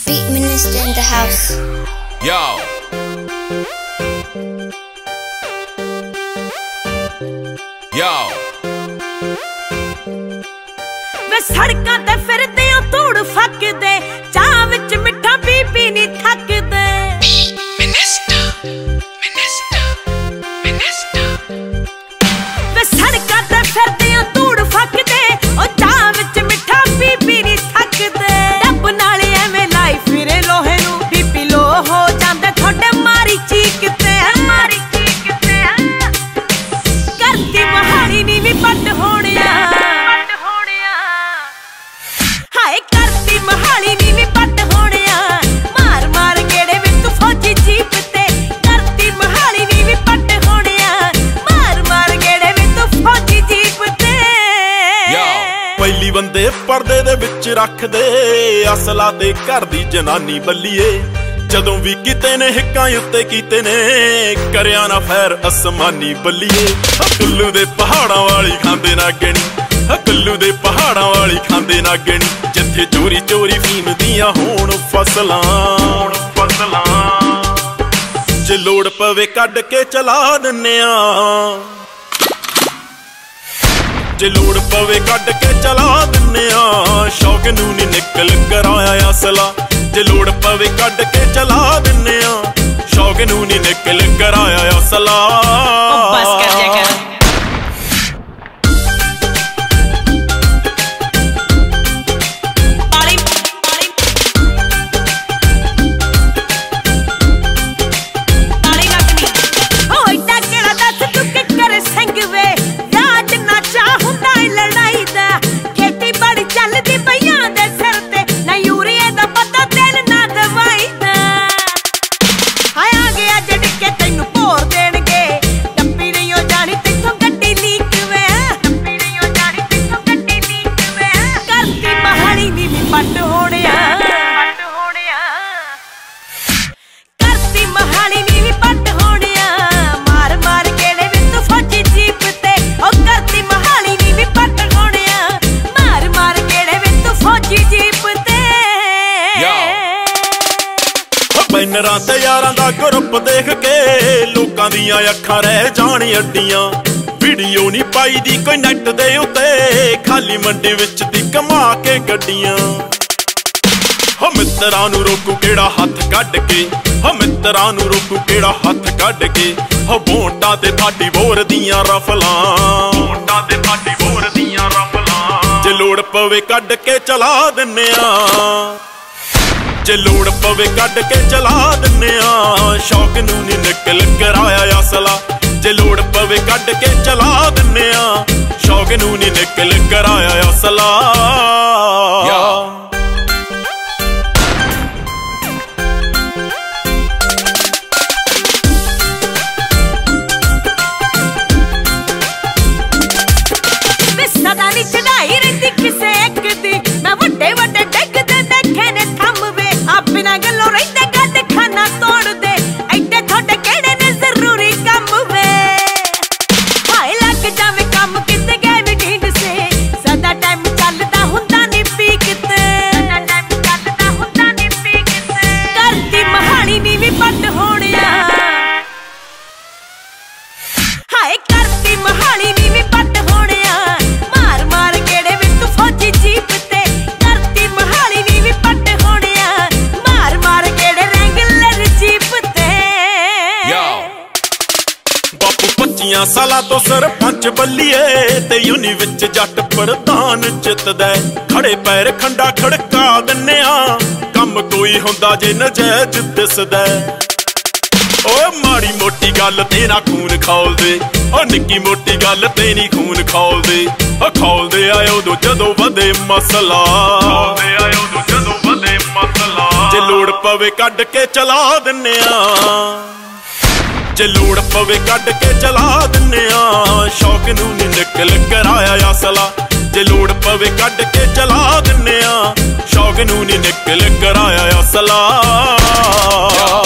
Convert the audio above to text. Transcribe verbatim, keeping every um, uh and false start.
Beat Minister in the house. Yo. Yo. वे सड़कां ते फिरदे ओ धूड़ फकदे चाह विच मिठा पी पी नी थकदे Minister, Minister, Minister. वे सड़कां ते फिरदे ओ धूड़ फकदे ओ चाह विच मिठा पी पी नी थकदे डब नाल एवें लाई फिरे लोहे नू बीपी लो हो जांदा थोड़े मारी चीक ते मारी चीक ते करदी महाली नी वी पट होणिया हाय करदी महाली नी वी पट होणिया मार मार गेड़े वे तू फौजी जीप ते करदी महाली नी वी पट होणिया मार मार गेड़े वे तू फौजी जीप ते Yo. ਪਹਿਲੀ ਬੰਦੇ ਪਰਦੇ ਦੇ ਵਿੱਚ ਰੱਖਦੇ ਅਸਲਾ ਦੇ ਘਰ ਦੀ ਜਨਾਨੀ ਬੱਲੀਏ ਜਦੋਂ ਵੀ ਕਿਤੇ ਨੇ ਹਿੱਕਾਂ ਉੱਤੇ ਕੀਤੇ ਨੇ ਕਰਿਆ ਨਾ ਫੈਰ ਅਸਮਾਨੀ ਬੱਲੀਏ ਕੁੱਲੂ ਦੇ ਪਹਾੜਾਂ ਵਾਲੀ ਖਾਂਦੇ ਨਾ ਗਣੀ ਕੁੱਲੂ ਦੇ ਪਹਾੜਾਂ ਵਾਲੀ ਖਾਂਦੇ ਨਾ ਗਣੀ ਜਿੱਥੇ ਚੋਰੀ ਚੋਰੀ ਫੀਮ ਦੀਆਂ ਹੋਣ ਫਸਲਾਂ ਹੋਣ ਫਸਲਾਂ ਜੇ ਲੋੜ ਪਵੇ ਕੱਢ ਕੇ ਚਲਾ ਦਿੰਨੇ ਆ ਜੇ ਲੋੜ ਪਵੇ ਕੱਢ ਕੇ ਚਲਾ ਦਿੰਨੇ ਆ ਸ਼ੌਕ ਨੂੰ ਨੀ ਨਿਕਲ ਕਰਾਇਆ ਅਸਲਾ ਜੇ ਲੋੜ ਪਵੇ ਕੱਢ ਕੇ ਚਲਾ ਦਿੰਨੇ ਆ ਸ਼ੌਕ ਨੂੰ ਨੀ ਨਿਕਲ ਕਰਾਇਆ ਅਸਲਾ ਬਸ ਕਰ ਜਾ ਕਰ पट होणिया पट होणिया करती महाली नी वी पट होणिया मार मार गेड़े वे तू फौजी जीप ते ओ करती महाली नी वी पट होणिया मार मार गेड़े वे तू फौजी जीप ते बैनरां ते यारां दा ग्रुप देख के लोकां दियां अखां रह जाण अड्डियां वीडियो नी पाई दी कोई नैट दे उत्ते खाली मंडी विच दी कमा के गड्डियां हो मित्तरां नू रोकू केड़ा हत्थ कढ के हो मित्तरां नू रोकू केड़ा हत्थ कढ के हो बोंटा ते थाडी बोर दियां रफलां बोंटा ते थाडी बोर दियां रफलां जे लोड़ पवे कढ के चला दिन्ने आ जे लोड़ पवे कढ के चला दिन्ने आ शौक नू नी निकल कराया असला जे लोड़ पवे कढ के चला दिन्ने आ शौक नू नी निकल कराया असला सदा नी चढ़ाई रहिंदी किसे एक दी मैं वड्डे वड्डे डिगदे देखे ने थम वे आ बिना गल्लों रहिंदे गड्ड खाना तोड़ दे ऐडे थोड़े केड़े ने जरूरी कम वे हाय लग जावे कम किते गए वी ढींड से सदा टाइम चलदा हुंदा नी पीक ते सदा टाइम चलदा हुंदा नी पीक ते करदी महाली नी वी पट होणिया हाय करदी महाली नी वी पट होणिया जीप ते करती महाली नी वी पट होणिया मार मार गेड़े रैंगलर जीप ते बापू पच्चियां सालां तो सरपंच बल्लीए ते यूनी विच जट प्रधान जितदा खड़े पैर खंडा खड़का दिन्ने आ कम कोई हुंदा जे नजायज दिसदा ओ माड़ी मोटी गल ते ना खून खौल दे ओ निक्की मोटी गल ते नी खून खौल दे ओ खौल दे आयो दो जदों वधे मसला खौल दे आयो दो जदों वधे मसला जे लोड़ पवे कढ के चला दिन्ने आ जे लोड़ पवे कढ के चला दिन्ने आ शौक नू नी निकल कराया असला जे लोड़ पवे कढ के चला दिन्ने आ शौक नू नी निकल कराया असला